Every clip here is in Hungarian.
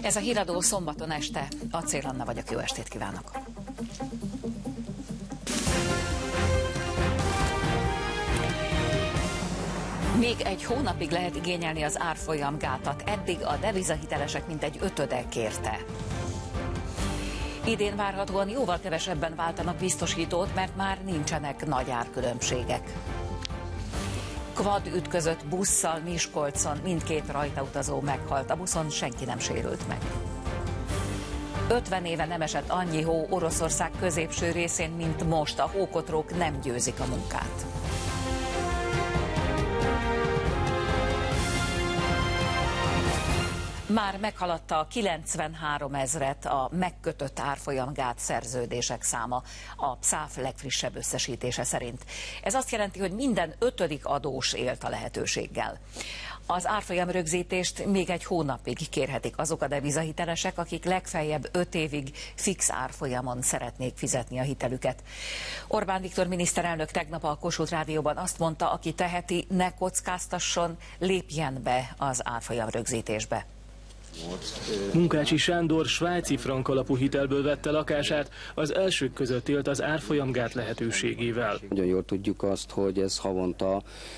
Ez a Híradó szombaton este. Acél Anna vagyok, jó estét kívánok! Még egy hónapig lehet igényelni az árfolyamgátat, eddig a devizahitelesek mintegy 1/5 kérte. Idén várhatóan jóval kevesebben váltanak biztosítót, mert már nincsenek nagy árkülönbségek. Quad ütközött busszal Miskolcon, mindkét rajtautazó meghalt, a buszon senki nem sérült meg. 50 éve nem esett annyi hó Oroszország középső részén, mint most, a hókotrók nem győzik a munkát. Már meghaladta a 93 000-et a megkötött árfolyamgát szerződések száma a PSZÁF legfrissebb összesítése szerint. Ez azt jelenti, hogy minden 5. adós élt a lehetőséggel. Az árfolyam rögzítést még egy hónapig kérhetik azok a devizahitelesek, akik legfeljebb 5 évig fix árfolyamon szeretnék fizetni a hitelüket. Orbán Viktor miniszterelnök tegnap a Kossuth Rádióban azt mondta, aki teheti, ne kockáztasson, lépjen be az árfolyam rögzítésbe. Munkácsi Sándor svájci frank alapú hitelből vette lakását, az elsők között élt az árfolyamgát lehetőségével. Nagyon jól tudjuk azt, hogy ez havonta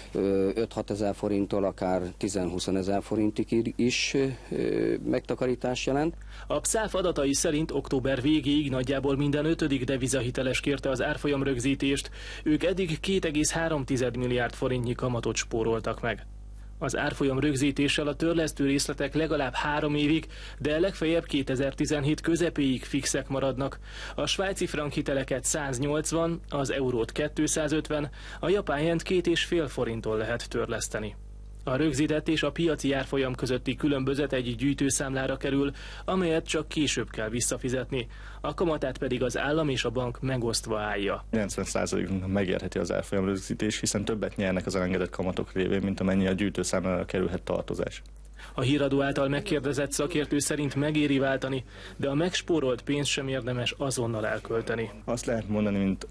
5-6 ezer forinttól akár 10-20 ezer forintig is megtakarítás jelent. A PSZÁF adatai szerint október végéig nagyjából minden 5. devizahiteles kérte az árfolyam rögzítést, ők eddig 2,3 milliárd forintnyi kamatot spóroltak meg. Az árfolyam rögzítéssel a törlesztő részletek legalább 3 évig, de legfeljebb 2017 közepéig fixek maradnak. A svájci frank hiteleket 180, az eurót 250, a japán jent 2,5 forinttól lehet törleszteni. A rögzített és a piaci árfolyam közötti különbözet egy gyűjtőszámlára kerül, amelyet csak később kell visszafizetni. A kamatát pedig az állam és a bank megosztva állja. 90%-nak megérheti az árfolyam rögzítés, hiszen többet nyernek az elengedett kamatok révén, mint amennyi a gyűjtőszámlára kerülhet tartozás. A Híradó által megkérdezett szakértő szerint megéri váltani, de a megspórolt pénzt sem érdemes azonnal elkölteni. Azt lehet mondani, mint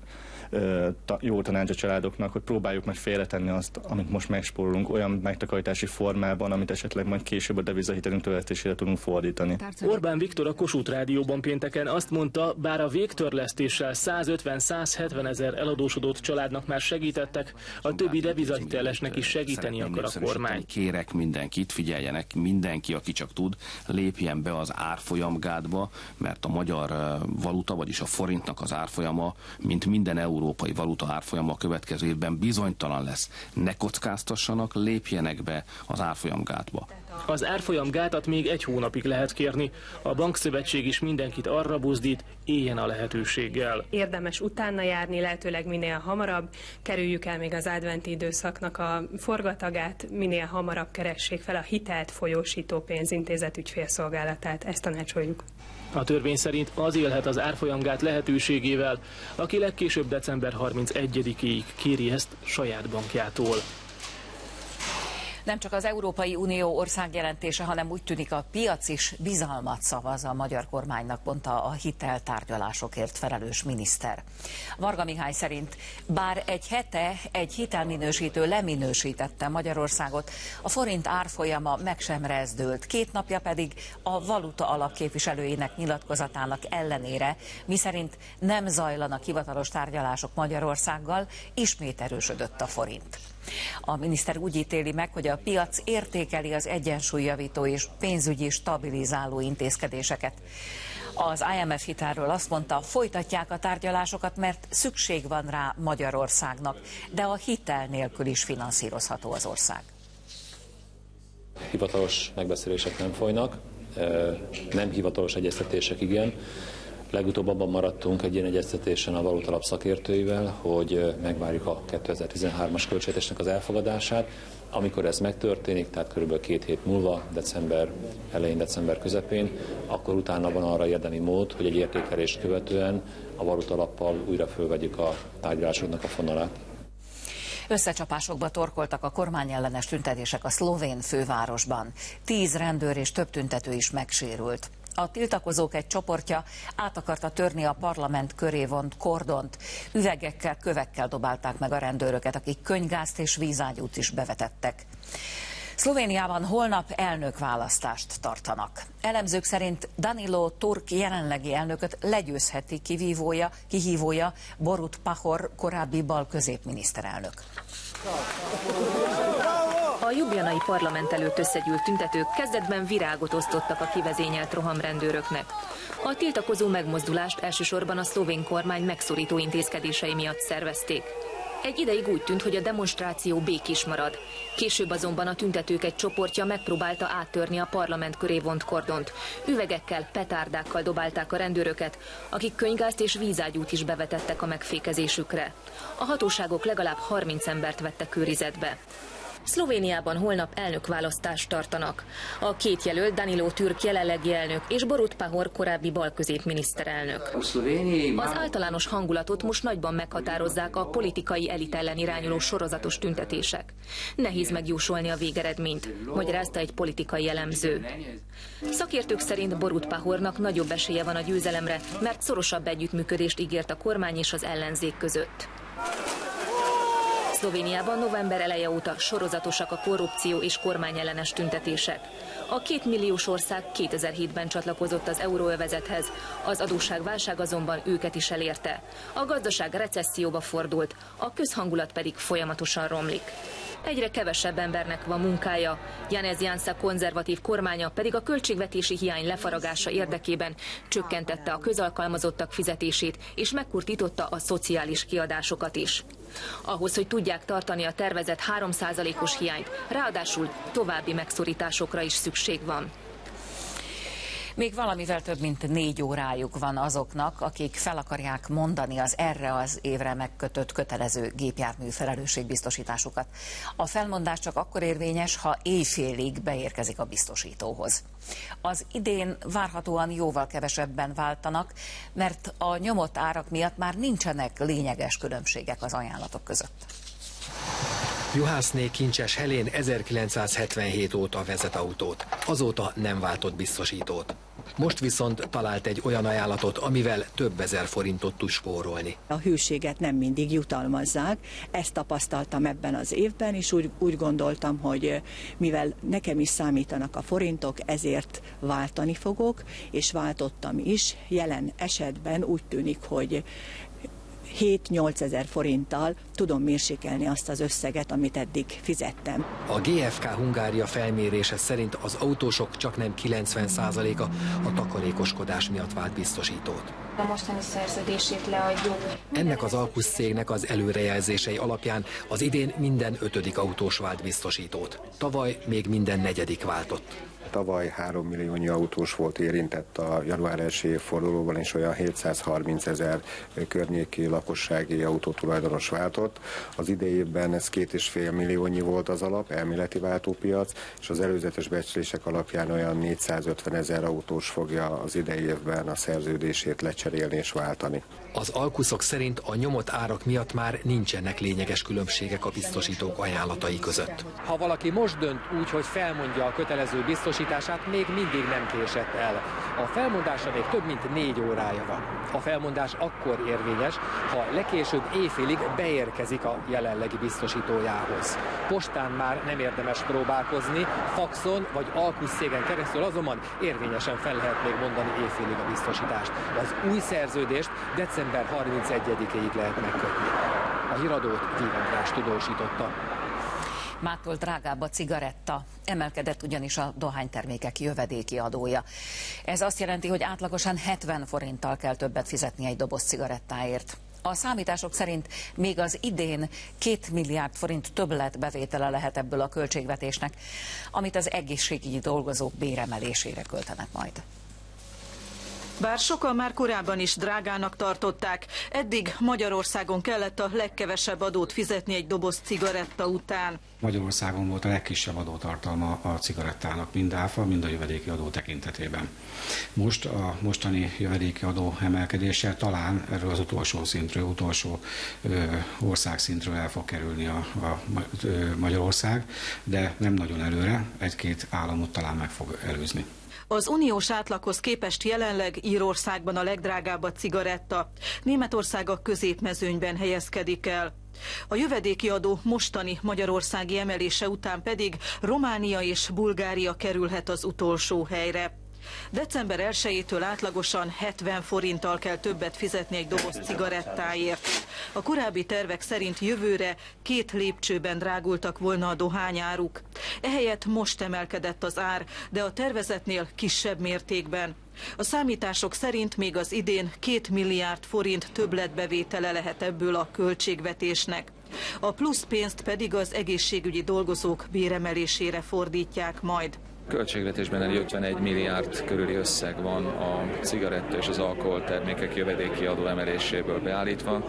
jó tanács a családoknak, hogy próbáljuk meg félretenni azt, amit most megspórolunk, olyan megtakarítási formában, amit esetleg majd később a devizahitelünk törlesztésére tudunk fordítani. Orbán Viktor a Kossuth Rádióban pénteken azt mondta, bár a végtörlesztéssel 150-170 ezer eladósodott családnak már segítettek, a többi devizahitelesnek is segíteni akar a kormány. Kérek mindenkit, figyeljenek, mindenki, aki csak tud, lépjen be az árfolyamgátba, mert a magyar valuta, vagyis a forintnak az árfolyama, mint minden európai valuta árfolyama a következő évben bizonytalan lesz. Ne kockáztassanak, lépjenek be az árfolyamgátba. Az árfolyamgátat még egy hónapig lehet kérni. A bankszövetség is mindenkit arra buzdít, éljen a lehetőséggel. Érdemes utána járni, lehetőleg minél hamarabb. Kerüljük el még az adventi időszaknak a forgatagát, minél hamarabb keressék fel a hitelt folyósító pénzintézet ügyfélszolgálatát. Ezt tanácsoljuk. A törvény szerint az élhet az árfolyamgát lehetőségével, aki legkésőbb december 31-ig kéri ezt saját bankjától. Nem csak az Európai Unió országjelentése, hanem úgy tűnik a piac is bizalmat szavaz a magyar kormánynak, mondta a hiteltárgyalásokért felelős miniszter. Varga Mihály szerint bár egy hete egy hitelminősítő leminősítette Magyarországot, a forint árfolyama meg sem rezdült, 2 napja pedig a valuta alap képviselőinek nyilatkozatának ellenére, miszerint nem zajlanak hivatalos tárgyalások Magyarországgal, ismét erősödött a forint. A miniszter úgy ítéli meg, hogy a piac értékeli az egyensúlyjavító és pénzügyi stabilizáló intézkedéseket. Az IMF hitelről azt mondta, folytatják a tárgyalásokat, mert szükség van rá Magyarországnak, de a hitel nélkül is finanszírozható az ország. Hivatalos megbeszélések nem folynak, nem hivatalos egyeztetések igen. Legutóbb abban maradtunk egy ilyen egyeztetésen a valutalap szakértőivel, hogy megvárjuk a 2013-as költségvetésnek az elfogadását. Amikor ez megtörténik, tehát kb. 2 hét múlva, december elején, december közepén, akkor utána van arra érdemi mód, hogy egy értékelést követően a valutalappal újra fölvegyük a tárgyalásoknak a fonalát. Összecsapásokba torkoltak a kormányellenes tüntetések a szlovén fővárosban. 10 rendőr és több tüntető is megsérült. A tiltakozók egy csoportja át akarta törni a parlament köré vont kordont. Üvegekkel, kövekkel dobálták meg a rendőröket, akik könyvgázt és vízágyút is bevetettek. Szlovéniában holnap elnökválasztást tartanak. Elemzők szerint Danilo Turk jelenlegi elnököt legyőzheti kihívója Borut Pahor korábbi bal középminiszterelnök. A ljubljanai parlament előtt összegyűlt tüntetők kezdetben virágot osztottak a kivezényelt rohamrendőröknek. A tiltakozó megmozdulást elsősorban a szlovén kormány megszorító intézkedései miatt szervezték. Egy ideig úgy tűnt, hogy a demonstráció békés marad. Később azonban a tüntetők egy csoportja megpróbálta áttörni a parlament köré vont kordont. Üvegekkel, petárdákkal dobálták a rendőröket, akik könyvgázt és vízágyút is bevetettek a megfékezésükre. A hatóságok legalább 30 embert vettek őrizetbe. Szlovéniában holnap elnökválasztást tartanak. A két jelölt Danilo Türk jelenlegi elnök és Borut Pahor korábbi balközépminiszterelnök. Az általános hangulatot most nagyban meghatározzák a politikai elit ellen irányuló sorozatos tüntetések. Nehéz megjósolni a végeredményt, magyarázta egy politikai elemző. Szakértők szerint Borut Pahornak nagyobb esélye van a győzelemre, mert szorosabb együttműködést ígért a kormány és az ellenzék között. Szlovéniában november eleje óta sorozatosak a korrupció és kormányellenes tüntetések. A 2 milliós ország 2007-ben csatlakozott az euróövezethez, az adósságválság azonban őket is elérte. A gazdaság recesszióba fordult, a közhangulat pedig folyamatosan romlik. Egyre kevesebb embernek van munkája, Janez Janša konzervatív kormánya pedig a költségvetési hiány lefaragása érdekében csökkentette a közalkalmazottak fizetését és megkurtította a szociális kiadásokat is. Ahhoz, hogy tudják tartani a tervezett 3%-os hiányt, ráadásul további megszorításokra is szükség van. Még valamivel több mint 4 órájuk van azoknak, akik fel akarják mondani az erre az évre megkötött kötelező gépjármű felelősségbiztosításukat. A felmondás csak akkor érvényes, ha éjfélig beérkezik a biztosítóhoz. Az idén várhatóan jóval kevesebben váltanak, mert a nyomott árak miatt már nincsenek lényeges különbségek az ajánlatok között. Juhászné Kincses Helén 1977 óta vezet autót, azóta nem váltott biztosítót. Most viszont talált egy olyan ajánlatot, amivel több ezer forintot tud spórolni. A hűséget nem mindig jutalmazzák, ezt tapasztaltam ebben az évben, és úgy gondoltam, hogy mivel nekem is számítanak a forintok, ezért váltani fogok, és váltottam is. Jelen esetben úgy tűnik, hogy 7-8 ezer forinttal tudom mérsékelni azt az összeget, amit eddig fizettem. A GfK Hungária felmérése szerint az autósok csaknem 90%-a a takarékoskodás miatt vált biztosítót. A mostani szerződését leadjuk. Ennek az Alkusz cégnek az előrejelzései alapján az idén minden 5. autós vált biztosítót. Tavaly még minden 4. váltott. Tavaly 3 milliónyi autós volt érintett a január 1. évfordulóban, és olyan 730 000 környéki lakossági autótulajdonos váltott. Az idejében ez 2,5 milliónyi volt az alap, elméleti váltópiac, és az előzetes becslések alapján olyan 450 000 autós fogja az idei évben a szerződését lecserélni és váltani. Az alkuszok szerint a nyomott árak miatt már nincsenek lényeges különbségek a biztosítók ajánlatai között. Ha valaki most dönt úgy, hogy felmondja a kötelező biztosítását, még mindig nem késett el. A felmondásra még több mint 4 órája van. A felmondás akkor érvényes, ha legkésőbb éjfélig beérkezik a jelenlegi biztosítójához. Postán már nem érdemes próbálkozni, faxon vagy alkusz cégen keresztül azonban érvényesen fel lehet még mondani éjfélig a biztosítást. Az új szerződést december 31-ig lehet megkötni. A híradót Víg András tudósította. Mától drágább a cigaretta, emelkedett ugyanis a dohánytermékek jövedéki adója. Ez azt jelenti, hogy átlagosan 70 forinttal kell többet fizetni egy doboz cigarettáért. A számítások szerint még az idén 2 milliárd forint többletbevétele lehet ebből a költségvetésnek, amit az egészségügyi dolgozók béremelésére költenek majd. Bár sokan már korábban is drágának tartották, eddig Magyarországon kellett a legkevesebb adót fizetni egy doboz cigaretta után. Magyarországon volt a legkisebb adótartalma a cigarettának, mind áfa, mind a jövedéki adó tekintetében. Most a mostani jövedéki adó emelkedéssel talán erről az utolsó országszintről el fog kerülni a Magyarország, de nem nagyon előre, 1-2 államot talán meg fog előzni. Az uniós átlaghoz képest jelenleg Írországban a legdrágább a cigaretta. Németország a középmezőnyben helyezkedik el. A jövedéki adó mostani magyarországi emelése után pedig Románia és Bulgária kerülhet az utolsó helyre. December 1-től átlagosan 70 forinttal kell többet fizetni egy doboz cigarettáért. A korábbi tervek szerint jövőre 2 lépcsőben drágultak volna a dohányáruk. Ehelyett most emelkedett az ár, de a tervezetnél kisebb mértékben. A számítások szerint még az idén 2 milliárd forint többletbevétele lehet ebből a költségvetésnek. A plusz pénzt pedig az egészségügyi dolgozók béremelésére fordítják majd. Költségvetésben elég 51 milliárd körüli összeg van a cigaretta és az alkoholtermékek jövedéki adó emeléséből beállítva.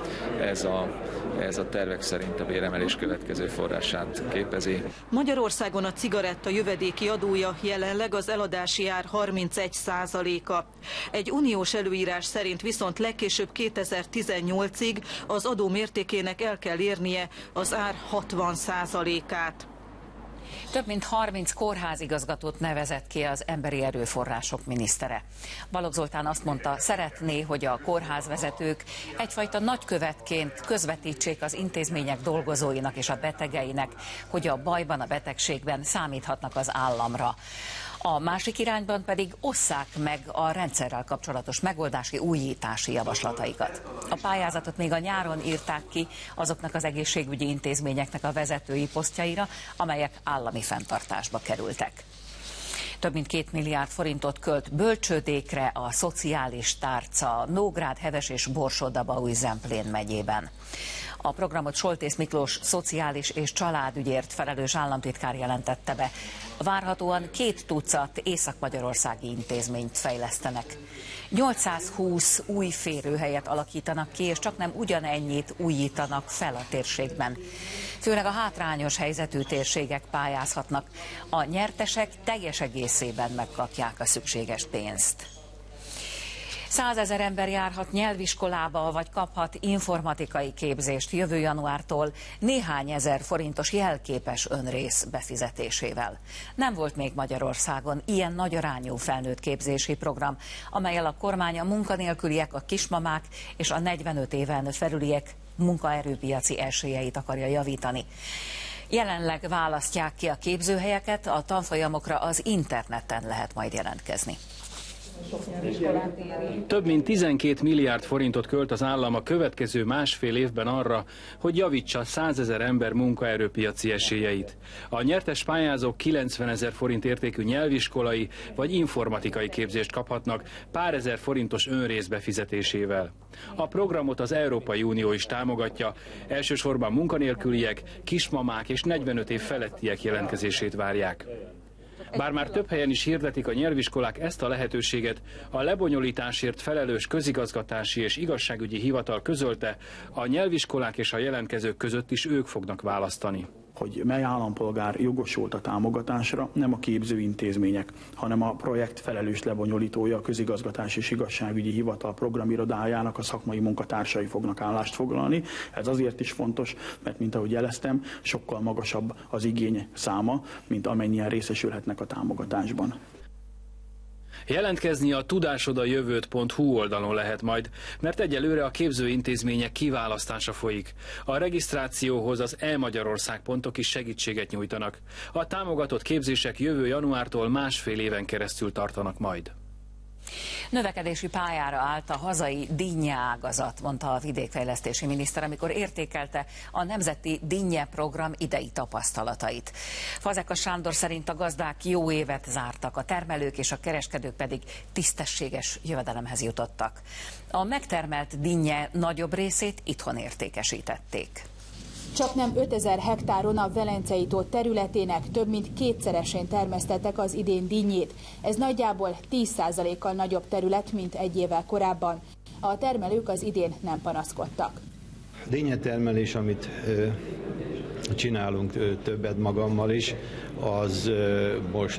Ez a tervek szerint a béremelés következő forrását képezi. Magyarországon a cigaretta jövedéki adója jelenleg az eladási ár 31%-a. Egy uniós előírás szerint viszont legkésőbb 2018-ig az adó mértékének el kell érnie az ár 60%-át. Több mint 30 kórházigazgatót nevezett ki az emberi erőforrások minisztere. Balogh Zoltán azt mondta, szeretné, hogy a kórházvezetők egyfajta nagykövetként közvetítsék az intézmények dolgozóinak és a betegeinek, hogy a bajban, a betegségben számíthatnak az államra. A másik irányban pedig osszák meg a rendszerrel kapcsolatos megoldási, újítási javaslataikat. A pályázatot még a nyáron írták ki azoknak az egészségügyi intézményeknek a vezetői posztjaira, amelyek állami fenntartásba kerültek. Több mint 2 milliárd forintot költ bölcsődékre a szociális tárca Nógrád, Heves és Borsod-Abaúj-Zemplén megyében. A programot Soltész Miklós szociális és családügyért felelős államtitkár jelentette be. Várhatóan 2 tucat észak-magyarországi intézményt fejlesztenek. 820 új férőhelyet alakítanak ki, és csaknem ugyanennyit újítanak fel a térségben. Főleg a hátrányos helyzetű térségek pályázhatnak. A nyertesek teljes egészében megkapják a szükséges pénzt. 100 000 ember járhat nyelviskolába, vagy kaphat informatikai képzést jövő januártól néhány ezer forintos jelképes önrész befizetésével. Nem volt még Magyarországon ilyen nagyarányú felnőtt képzési program, amellyel a kormány a munkanélküliek, a kismamák és a 45 éven felüliek munkaerőpiaci esélyeit akarja javítani. Jelenleg választják ki a képzőhelyeket, a tanfolyamokra az interneten lehet majd jelentkezni. Több mint 12 milliárd forintot költ az állam a következő másfél évben arra, hogy javítsa 100 000 ember munkaerőpiaci esélyeit. A nyertes pályázók 90 000 forint értékű nyelviskolai vagy informatikai képzést kaphatnak pár ezer forintos önrész befizetésével. A programot az Európai Unió is támogatja, elsősorban munkanélküliek, kismamák és 45 év felettiek jelentkezését várják. Bár már több helyen is hirdetik a nyelviskolák ezt a lehetőséget, a lebonyolításért felelős közigazgatási és igazságügyi hivatal közölte, a nyelviskolák és a jelentkezők között is ők fognak választani. Hogy mely állampolgár jogosult a támogatásra, nem a képzőintézmények, hanem a projekt felelős lebonyolítója, a közigazgatási és igazságügyi hivatal programirodájának a szakmai munkatársai fognak állást foglalni. Ez azért is fontos, mert mint ahogy jeleztem, sokkal magasabb az igény száma, mint amennyien részesülhetnek a támogatásban. Jelentkezni a tudásodajövőt.hu oldalon lehet majd, mert egyelőre a képzőintézmények kiválasztása folyik. A regisztrációhoz az e-Magyarország pontok is segítséget nyújtanak. A támogatott képzések jövő januártól másfél éven keresztül tartanak majd. Növekedési pályára állt a hazai dinnyeágazat, mondta a vidékfejlesztési miniszter, amikor értékelte a Nemzeti Dinnye Program idei tapasztalatait. Fazekas Sándor szerint a gazdák jó évet zártak, a termelők és a kereskedők pedig tisztességes jövedelemhez jutottak. A megtermelt dinnye nagyobb részét itthon értékesítették. Csaknem 5000 hektáron a Velencei tó területének több mint kétszeresén termesztettek az idén dinnyét. Ez nagyjából 10%-kal nagyobb terület, mint egy évvel korábban. A termelők az idén nem panaszkodtak. A dinnyetermelés, amit csinálunk többet magammal is, az most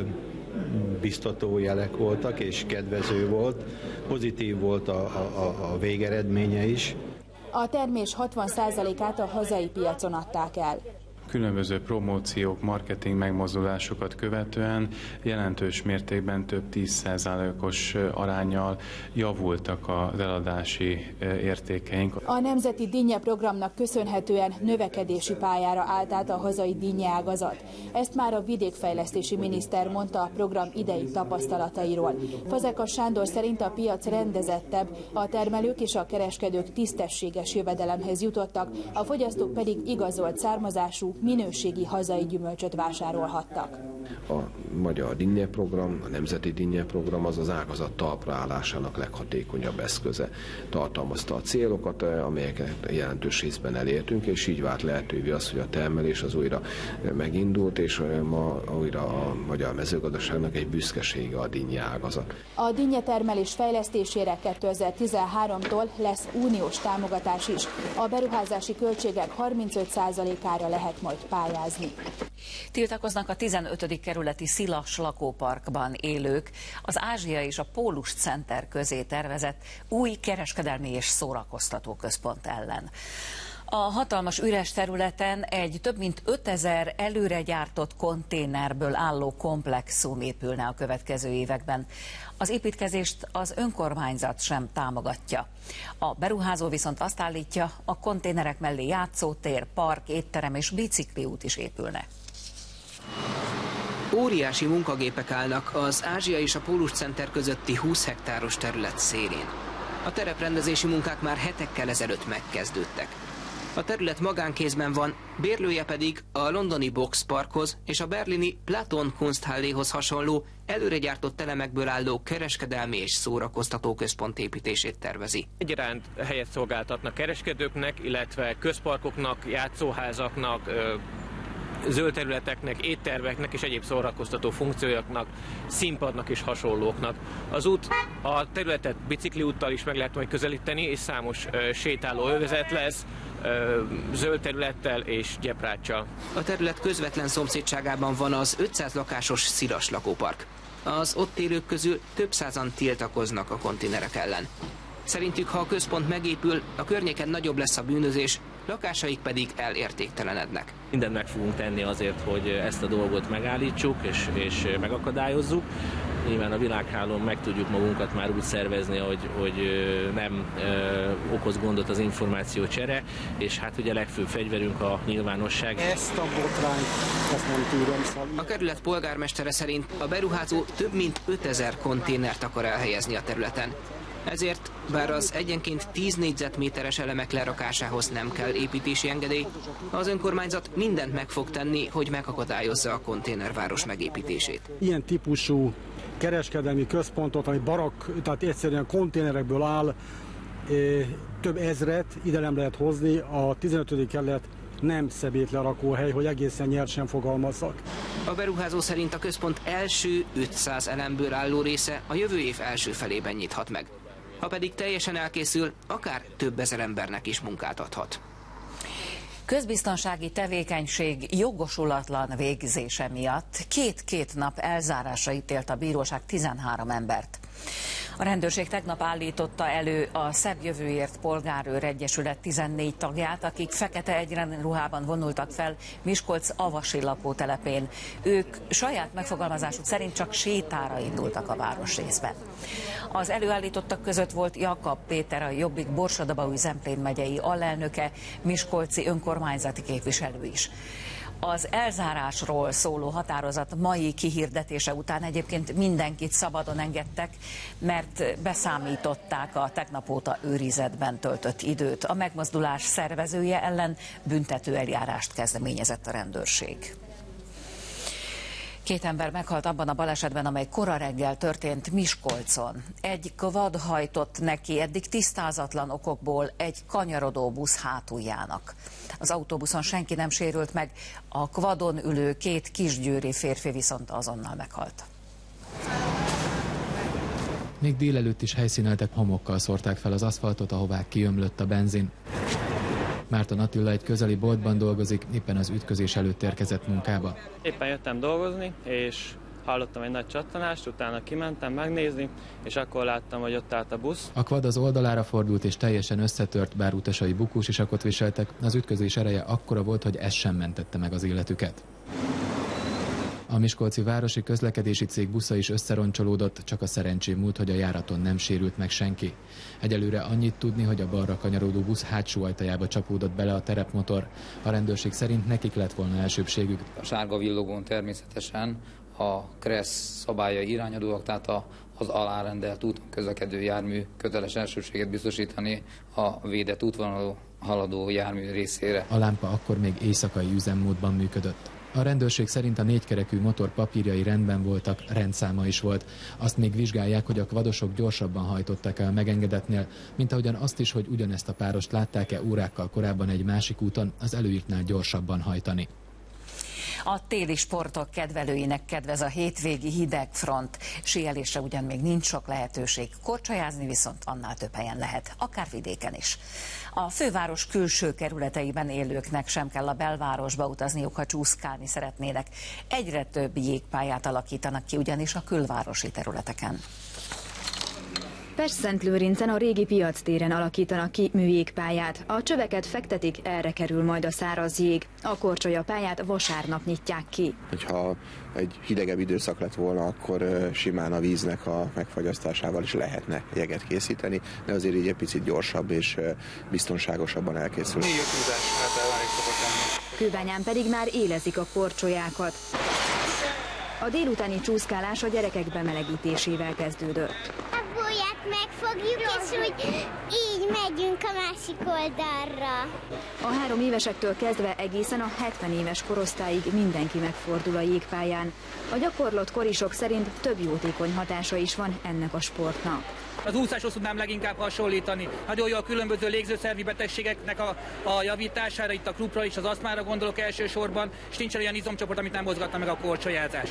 biztató jelek voltak és kedvező volt. Pozitív volt a végeredménye is. A termés 60%-át a hazai piacon adták el. különböző promóciók, marketing megmozdulásokat követően jelentős mértékben több 10%-os aránnyal javultak az eladási értékeink. A Nemzeti Dinnye programnak köszönhetően növekedési pályára állt át a hazai dinnyeágazat. Ezt már a vidékfejlesztési miniszter mondta a program idei tapasztalatairól. Fazekas Sándor szerint a piac rendezettebb, a termelők és a kereskedők tisztességes jövedelemhez jutottak, a fogyasztók pedig igazolt származású, minőségi hazai gyümölcsöt vásárolhattak. A magyar dinnye program, a Nemzeti Dinnye program az az ágazat talpra állásának leghatékonyabb eszköze. Tartalmazta a célokat, amelyeket jelentős részben elértünk, és így vált lehetővé az, hogy a termelés az újra megindult, és ma újra a magyar mezőgazdaságnak egy büszkesége a dinnye ágazat. A dinnye termelés fejlesztésére 2013-tól lesz uniós támogatás is. A beruházási költségek 35%-ára lehet majd pályázni. Tiltakoznak a 15. kerületi Szilas lakóparkban élők az Ázsia és a Pólus Center közé tervezett új kereskedelmi és szórakoztató központ ellen. A hatalmas üres területen egy több mint 5000 előre gyártott konténerből álló komplexum épülne a következő években. Az építkezést az önkormányzat sem támogatja. A beruházó viszont azt állítja, a konténerek mellé játszótér, park, étterem és bicikliút is épülne. Óriási munkagépek állnak az Ázsia és a Pólus Center közötti 20 hektáros terület szélén. A tereprendezési munkák már hetekkel ezelőtt megkezdődtek. A terület magánkézben van, bérlője pedig a londoni Box Parkhoz és a berlini Platon Kunsthalléhoz hasonló előregyártott elemekből álló kereskedelmi és szórakoztató központ építését tervezi. Egyaránt helyet szolgáltatnak kereskedőknek, illetve közparkoknak, játszóházaknak, zöld területeknek, éttermeknek és egyéb szórakoztató funkcióknak, színpadnak és hasonlóknak. Az út, a területet bicikliúttal is meg lehet majd közelíteni, és számos sétáló övezet lesz, zöld területtel és gyepráccsal. A terület közvetlen szomszédságában van az 500 lakásos Szilas lakópark. Az ott élők közül több százan tiltakoznak a konténerek ellen. Szerintük, ha a központ megépül, a környéken nagyobb lesz a bűnözés, lakásaik pedig elértéktelenednek. Mindent meg fogunk tenni azért, hogy ezt a dolgot megállítsuk és megakadályozzuk. Nyilván a világhálón meg tudjuk magunkat már úgy szervezni, hogy nem okoz gondot az információcsere, és hát ugye a legfőbb fegyverünk a nyilvánosság. Ezt a botrányt, ezt nem tudom. A kerület polgármestere szerint a beruházó több mint 5000 konténert akar elhelyezni a területen. Ezért, bár az egyenként 10 négyzetméteres elemek lerakásához nem kell építési engedély, az önkormányzat mindent meg fog tenni, hogy megakadályozza a konténerváros megépítését. Ilyen típusú kereskedelmi központot, ami tehát egyszerűen konténerekből áll, több ezret ide nem lehet hozni, a 15. kerület nem szemétlerakóhely, hogy egészen nyersen fogalmazzak. A beruházó szerint a központ első 500 elemből álló része a jövő év első felében nyithat meg. Ha pedig teljesen elkészül, akár több ezer embernek is munkát adhat. Közbiztonsági tevékenység jogosulatlan végzése miatt két nap elzárásra ítélt a bíróság 13 embert. A rendőrség tegnap állította elő a Szebb Jövőért Polgárőr Egyesület 14 tagját, akik fekete egyenruhában vonultak fel Miskolc avasi lakótelepén. Ők saját megfogalmazásuk szerint csak sétára indultak a városrészben. Az előállítottak között volt Jakab Péter, a Jobbik Borsod-Abaúj-Zemplén megyei alelnöke, miskolci önkormányzati képviselő is. Az elzárásról szóló határozat mai kihirdetése után egyébként mindenkit szabadon engedtek, mert beszámították a tegnap óta őrizetben töltött időt. A megmozdulás szervezője ellen büntető eljárást kezdeményezett a rendőrség. 2 ember meghalt abban a balesetben, amely kora reggel történt Miskolcon. Egy quad hajtott neki eddig tisztázatlan okokból egy kanyarodó busz hátuljának. Az autóbuszon senki nem sérült meg, a quadon ülő 2 kisgyőri férfi viszont azonnal meghalt. Még délelőtt is helyszíneltek, homokkal szórták fel az aszfaltot, ahová kiömlött a benzin. Márton Attila egy közeli boltban dolgozik, éppen az ütközés előtt érkezett munkába. Éppen jöttem dolgozni, és hallottam egy nagy csattanást, utána kimentem megnézni, és akkor láttam, hogy ott állt a busz. A quad az oldalára fordult és teljesen összetört, bár utasai bukósisakot viseltek. Az ütközés ereje akkora volt, hogy ez sem mentette meg az életüket. A miskolci városi közlekedési cég busza is összeroncsolódott, csak a szerencsém múlt, hogy a járaton nem sérült meg senki. Egyelőre annyit tudni, hogy a balra kanyarodó busz hátsó ajtajába csapódott bele a terepmotor. A rendőrség szerint nekik lett volna elsőbségük. A sárga villogón természetesen a KRESZ szabályai irányadóak, tehát az alárendelt úton közlekedő jármű köteles elsőbséget biztosítani a védett útvonalon haladó jármű részére. A lámpa akkor még éjszakai üzemmódban működött. A rendőrség szerint a négykerekű motor papírjai rendben voltak, rendszáma is volt. Azt még vizsgálják, hogy a kvadosok gyorsabban hajtottak el megengedetnél, mint ahogyan azt is, hogy ugyanezt a párost látták-e órákkal korábban egy másik úton az előírtnál gyorsabban hajtani. A téli sportok kedvelőinek kedvez a hétvégi hidegfront. Síelésre ugyan még nincs sok lehetőség, korcsolyázni viszont annál több helyen lehet, akár vidéken is. A főváros külső kerületeiben élőknek sem kell a belvárosba utazniuk, ha csúszkálni szeretnének. Egyre több jégpályát alakítanak ki ugyanis a külvárosi területeken. Pestszentlőrincen a régi piactéren alakítanak ki műjégpályát. A csöveket fektetik, erre kerül majd a száraz jég. A korcsolyapályát vasárnap nyitják ki. Ha egy hidegebb időszak lett volna, akkor simán a víznek a megfagyasztásával is lehetne jeget készíteni, de azért így egy picit gyorsabb és biztonságosabban elkészül. Kőbányán pedig már élezik a korcsolyákat. A délutáni csúszkálás a gyerekek bemelegítésével kezdődött. Megfogjuk, és úgy így megyünk a másik oldalra. A 3 évesektől kezdve egészen a 70 éves korosztályig mindenki megfordul a jégpályán. A gyakorlott korisok szerint több jótékony hatása is van ennek a sportnak. Az úszáshoz tudnám leginkább hasonlítani. Nagyon jó a különböző légzőszervi betegségeknek a javítására, itt a krupra és az asztmára gondolok elsősorban, és nincs olyan izomcsoport, amit nem mozgatna meg a korcsolyázás.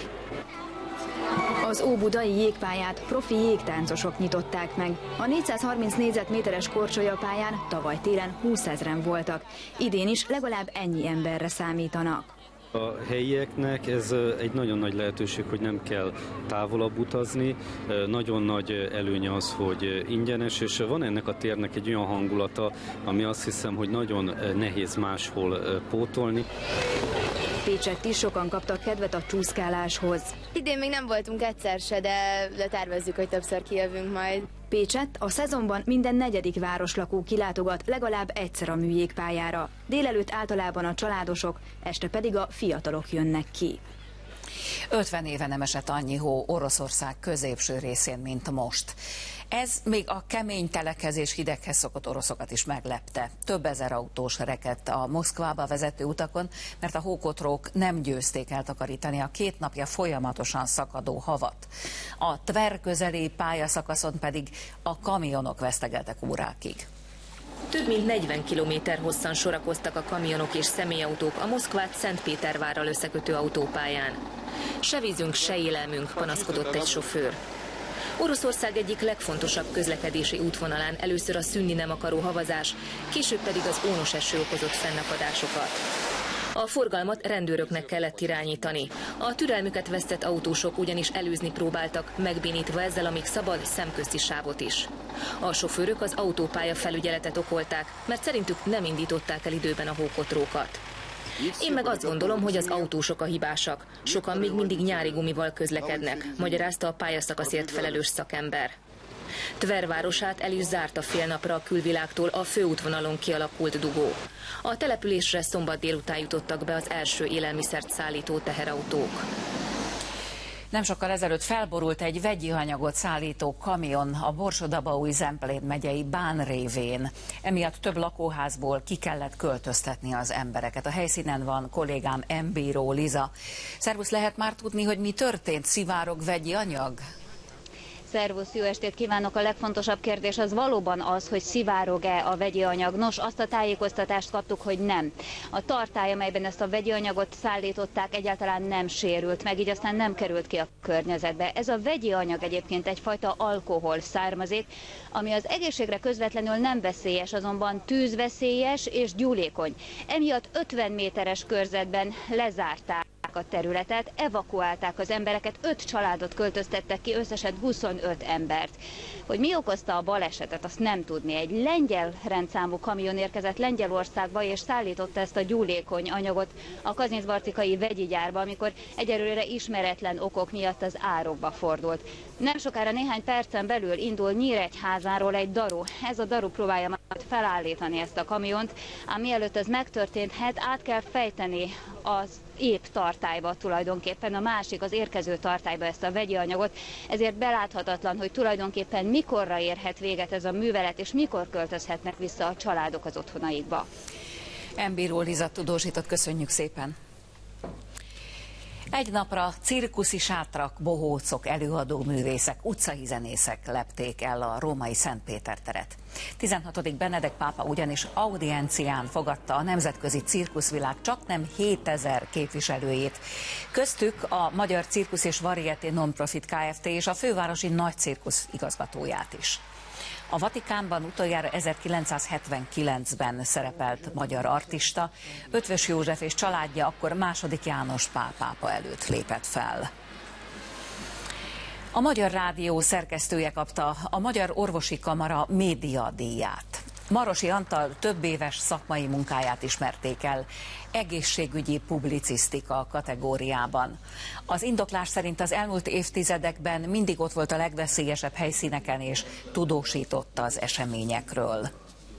Az óbudai jégpályát profi jégtáncosok nyitották meg. A 430 négyzetméteres korcsolyapályán tavaly télen 20 000-en voltak. Idén is legalább ennyi emberre számítanak. A helyieknek ez egy nagyon nagy lehetőség, hogy nem kell távolabb utazni. Nagyon nagy előnye az, hogy ingyenes, és van ennek a térnek egy olyan hangulata, ami azt hiszem, hogy nagyon nehéz máshol pótolni. Pécsett is sokan kaptak kedvet a csúszkáláshoz. Idén még nem voltunk egyszer se, de tervezzük, hogy többször kijövünk majd. Pécsett a szezonban minden 4. városlakó kilátogat legalább egyszer a műjégpályára. Délelőtt általában a családosok, este pedig a fiatalok jönnek ki. 50 éve nem esett annyi hó Oroszország középső részén, mint most. Ez még a kemény telekhez és hideghez szokott oroszokat is meglepte. Több ezer autós rekedt a Moszkvába vezető utakon, mert a hókotrók nem győzték eltakarítani a 2 napja folyamatosan szakadó havat. A Tver közeli pályaszakaszon pedig a kamionok vesztegeltek órákig. Több mint 40 kilométer hosszan sorakoztak a kamionok és személyautók a Moszkvát Szentpétervárral összekötő autópályán. Se vízünk, se élelmünk, panaszkodott egy sofőr. Oroszország egyik legfontosabb közlekedési útvonalán először a szűnni nem akaró havazás, később pedig az ónos eső okozott fennakadásokat. A forgalmat rendőröknek kellett irányítani. A türelmüket vesztett autósok ugyanis előzni próbáltak, megbénítva ezzel a még szabad szemközti sávot is. A sofőrök az autópálya felügyeletet okolták, mert szerintük nem indították el időben a hókotrókat. Én meg azt gondolom, hogy az autósok a hibásak. Sokan még mindig nyári gumival közlekednek, magyarázta a pályaszakaszért felelős szakember. Tver városát el is zárta fél napra a külvilágtól a főútvonalon kialakult dugó. A településre szombat délután jutottak be az első élelmiszert szállító teherautók. Nem sokkal ezelőtt felborult egy vegyi anyagot szállító kamion a Borsod-Abaúj-Zemplén megyei Bán révén. Emiatt több lakóházból ki kellett költöztetni az embereket. A helyszínen van kollégám Embíró Liza. Szervusz, lehet már tudni, hogy mi történt? Szivárog vegyi anyag? Szervusz, jó estét kívánok! A legfontosabb kérdés az valóban az, hogy szivárog-e a vegyi anyag. Nos, azt a tájékoztatást kaptuk, hogy nem. A tartály, amelyben ezt a vegyi anyagot szállították, egyáltalán nem sérült meg, így aztán nem került ki a környezetbe. Ez a vegyi anyag egyébként egyfajta alkohol származék, ami az egészségre közvetlenül nem veszélyes, azonban tűzveszélyes és gyúlékony. Emiatt 50 méteres körzetben lezárták a területet, evakuálták az embereket, 5 családot költöztettek ki, összesen 25 embert. Hogy mi okozta a balesetet, azt nem tudni. Egy lengyel rendszámú kamion érkezett Lengyelországba, és szállította ezt a gyúlékony anyagot a Kazniczbarcikai vegyi gyárba, amikor egyelőre ismeretlen okok miatt az árokba fordult. Nem sokára, néhány percen belül indul Nyíregyházáról egy daru. Ez a daru próbálja majd felállítani ezt a kamiont, ám mielőtt ez megtörténhet, át kell fejteni az épp tartályba tulajdonképpen, a másik, az érkező tartályba ezt a vegyi anyagot, ezért beláthatatlan, hogy tulajdonképpen mikorra érhet véget ez a művelet, és mikor költözhetnek vissza a családok az otthonaikba. Embíró Liza tudósított, köszönjük szépen! Egy napra cirkuszi sátrak, bohócok, előadó művészek, utcai zenészek lepték el a római Szent Péter teret. 16. Benedek pápa ugyanis audiencián fogadta a nemzetközi cirkuszvilág csaknem 7000 képviselőjét. Köztük a Magyar Cirkusz és Varieté Nonprofit Kft. És a fővárosi Nagy Cirkusz igazgatóját is. A Vatikánban utoljára 1979-ben szerepelt magyar artista, Eötvös József és családja akkor II. János Pál pápa előtt lépett fel. A Magyar Rádió szerkesztője kapta a Magyar Orvosi Kamara médiadíját. Marosi Antal több éves szakmai munkáját ismerték el egészségügyi publicisztika kategóriában. Az indoklás szerint az elmúlt évtizedekben mindig ott volt a legveszélyesebb helyszíneken és tudósította az eseményekről.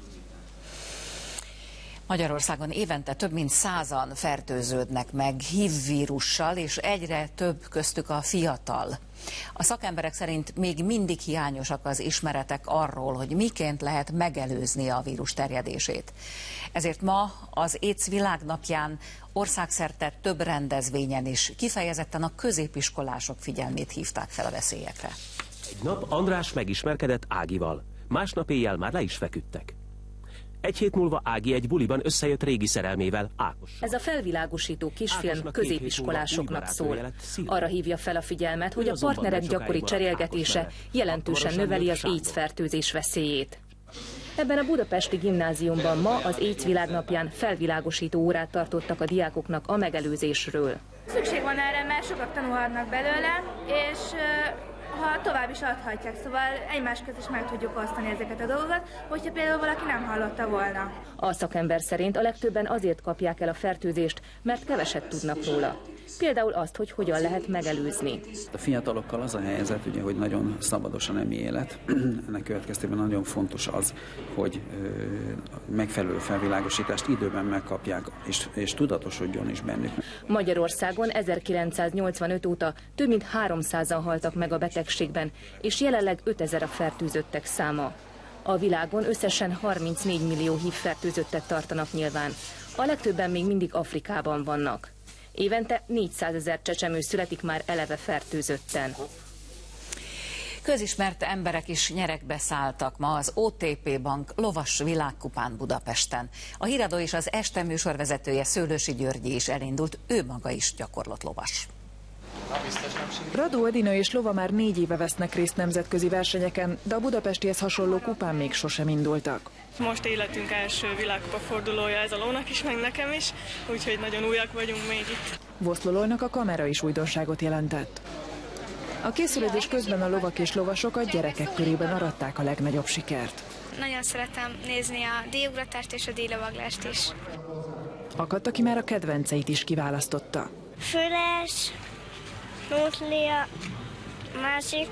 Magyarországon évente több mint 100-an fertőződnek meg HIV vírussal, és egyre több köztük a fiatal. A szakemberek szerint még mindig hiányosak az ismeretek arról, hogy miként lehet megelőzni a vírus terjedését. Ezért ma az AIDS világnapján országszerte több rendezvényen is kifejezetten a középiskolások figyelmét hívták fel a veszélyekre. Egy nap András megismerkedett Ágival, másnap éjjel már le is feküdtek. Egy hét múlva Ági egy buliban összejött régi szerelmével, Ákossal. Ez a felvilágosító kisfilm középiskolásoknak szól. Arra hívja fel a figyelmet, hogy a partnerek gyakori cserélgetése jelentősen növeli az AIDS-fertőzés veszélyét. Ebben a budapesti gimnáziumban ma az AIDS világnapján felvilágosító órát tartottak a diákoknak a megelőzésről. Szükség van erre, mert sokat tanulhatnak belőle, és ha tovább is adhatják, szóval egymás között is meg tudjuk osztani ezeket a dolgokat, hogyha például valaki nem hallotta volna. A szakember szerint a legtöbben azért kapják el a fertőzést, mert keveset tudnak róla. Például azt, hogy hogyan lehet megelőzni. A fiatalokkal az a helyzet, ugye, hogy nagyon szabados a nemi élet. Ennek következtében nagyon fontos az, hogy megfelelő felvilágosítást időben megkapják, és tudatosodjon is bennük. Magyarországon 1985 óta több mint 300-an haltak meg a betegségben, és jelenleg 5000 a fertőzöttek száma. A világon összesen 34 millió HIV-fertőzöttet tartanak nyilván. A legtöbben még mindig Afrikában vannak. Évente 400 000 csecsemő születik már eleve fertőzötten. Közismert emberek is nyerekbe szálltak ma az OTP Bank lovas világkupán Budapesten. A híradó és az este műsorvezetője, Szőlősi Györgyi is elindult, ő maga is gyakorlott lovas. Radó Edina és lova már 4 éve vesznek részt nemzetközi versenyeken, de a budapestihez hasonló kupán még sosem indultak. Most életünk első világkupa fordulója ez a lónak is, meg nekem is, úgyhogy nagyon újak vagyunk még itt. Voszlolónak a kamera is újdonságot jelentett. A készülődés közben a lovak és lovasok a gyerekek körében aratták a legnagyobb sikert. Nagyon szeretem nézni a díjugratást és a díjlovaglást is. Akadt, aki már a kedvenceit is kiválasztotta. Füles, Nutlia, másik,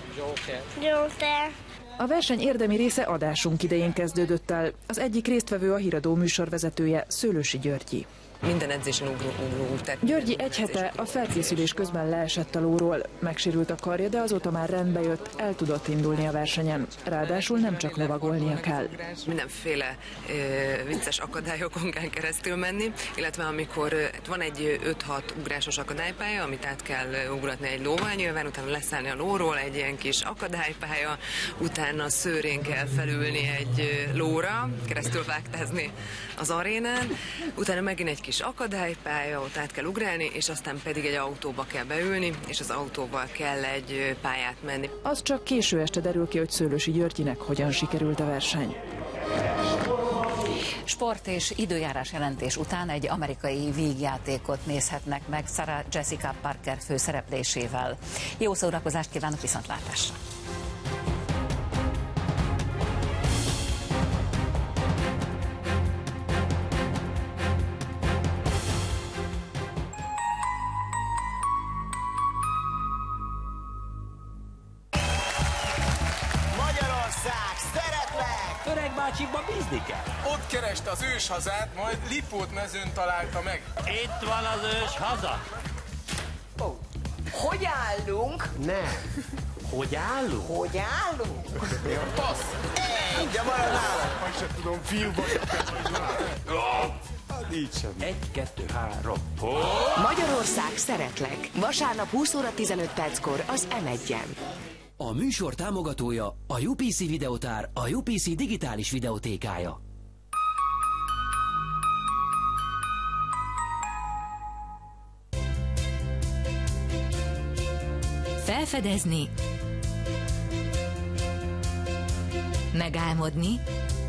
Jóter. A verseny érdemi része adásunk idején kezdődött el. Az egyik résztvevő a híradó műsorvezetője, Szőlősi Györgyi. Minden edzésen ugrunk. Györgyi egy hete a felkészülés közben leesett a lóról. Megsérült a karja, de azóta már rendbe jött, el tudott indulni a versenyen. Ráadásul nem csak lovagolnia kell. Mindenféle vicces akadályokon kell keresztül menni, illetve amikor van egy 5-6 ugrásos akadálypálya, amit át kell ugratni egy lóval, nyilván utána leszállni a lóról, egy ilyen kis akadálypálya, utána szőrén kell felülni egy lóra, keresztül vágtázni az arénán, utána megint egy kis akadálypálya, ott át kell ugrálni, és aztán pedig egy autóba kell beülni, és az autóval kell egy pályát menni. Az csak késő este derül ki, hogy Szőlősi Györgyinek hogyan sikerült a verseny. Sport és időjárás jelentés után egy amerikai vígjátékot nézhetnek meg Sarah Jessica Parker főszereplésével. Jó szórakozást kívánok, viszontlátásra! Öreg bácsikba bízni kell. Ott kereste az ős hazát, majd Lipót mezőn találta meg. Itt van az ős haza. Oh. Hogy állunk? Nem. Hogy állunk? Hogy állunk? Passz! Ugye marad nálam? Hogy se tudom, fiúba. Így sem. 1, 2, 3. Magyarország, szeretlek. Vasárnap 20 óra 15 perckor az M1-en. A műsor támogatója a UPC Videótár, a UPC digitális videótékája. Felfedezni, megálmodni,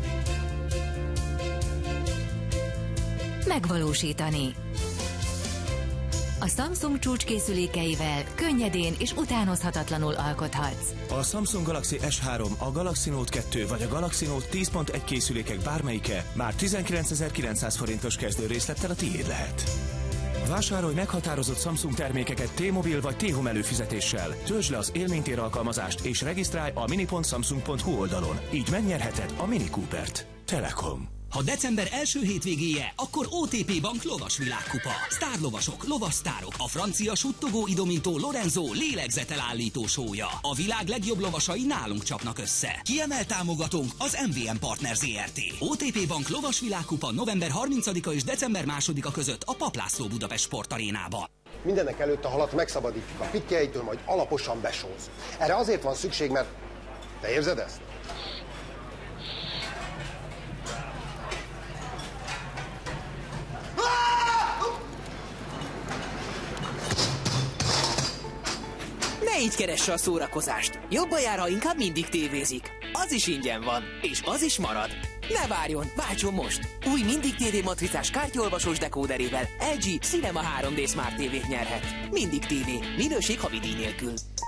megvalósítani. A Samsung csúcskészülékeivel könnyedén és utánozhatatlanul alkothatsz. A Samsung Galaxy S3, a Galaxy Note 2 vagy a Galaxy Note 10.1 készülékek bármelyike már 19.900 forintos kezdőrészlettel a tiéd lehet. Vásárolj meghatározott Samsung termékeket T-Mobile vagy T-Home előfizetéssel. Töltsd le az élménytér alkalmazást és regisztrálj a mini.samsung.hu oldalon. Így megnyerheted a Mini Coopert. Telekom. Ha december első hétvégéje, akkor OTP Bank lovas világkupa. Sztárlovasok, lovassztárok, a francia suttogó idomító Lorenzo lélegzetelállító sója. A világ legjobb lovasai nálunk csapnak össze. Kiemelt támogatónk az MVM Partner ZRT. OTP Bank lovas világkupa november 30-a és december 2-a között a Papp László Budapest Sportarénában. Mindenek előtt a halat megszabadítjuk a pikkjeitől, majd alaposan besóz. Erre azért van szükség, mert... Te érzed ezt? Ne így keresse a szórakozást. Jobban jár, ha inkább mindig tévézik. Az is ingyen van, és az is marad. Ne várjon, váltson most! Új Mindig TV matricás kártyaolvasós dekóderével LG Cinema 3D Smart TV-t nyerhet. Mindig TV, minőség havidíj nélkül.